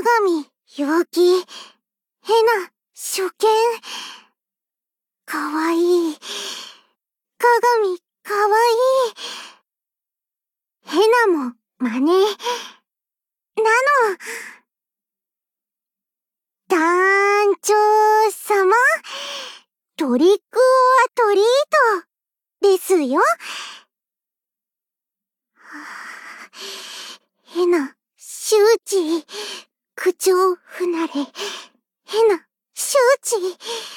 鏡、陽気、ヘナ、初見。かわいい。鏡、かわいい。ヘナも、真似。なの。団長様、トリックオアトリート、ですよ。ヘナ、周知、口調不慣れ。ヘナ、周知。